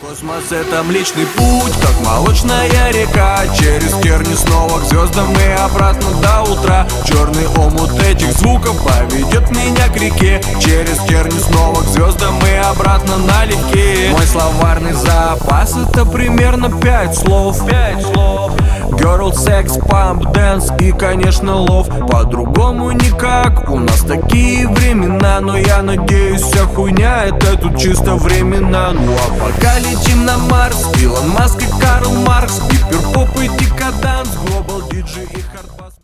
Космос — это Млечный Путь, как молочная река. Через терни снова к звездам и обратно до утра. Черный омут этих звуков поведет меня к реке. Через терни снова к звездам и обратно налегке. Мой словарный запас — это примерно 5 слов. Girl, секс, памп, дэнс и, конечно, лов. По-другому никак, у нас такие времена. Но я надеюсь, вся хуйня — это тут чисто времена. Ну а пока летим на Марс, Илон Маск и Карл Маркс, гиперпоп и декаданс, глобал диджей и хард.